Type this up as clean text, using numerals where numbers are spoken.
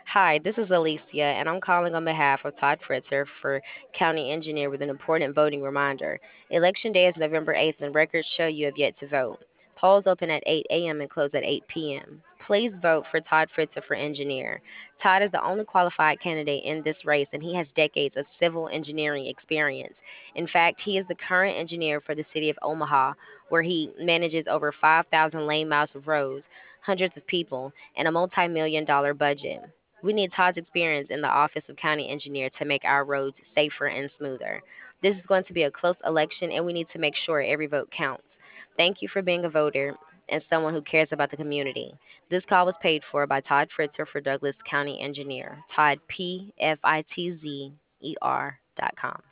Hi, this is Alicia, and I'm calling on behalf of Todd Fritzer for County Engineer with an important voting reminder. Election day is November 8th, and records show you have yet to vote. Polls open at 8 a.m. and close at 8 p.m. Please vote for Todd Fritzer for Engineer. Todd is the only qualified candidate in this race, and he has decades of civil engineering experience. In fact, he is the current engineer for the city of Omaha, where he manages over 5,000 lane miles of roads, hundreds of people, and a multi-million dollar budget. We need Todd's experience in the office of county engineer to make our roads safer and smoother. This is going to be a close election, and we need to make sure every vote counts. Thank you for being a voter and someone who cares about the community. This call was paid for by Todd Fritzer for Douglas County Engineer. Todd, PFITZER.com.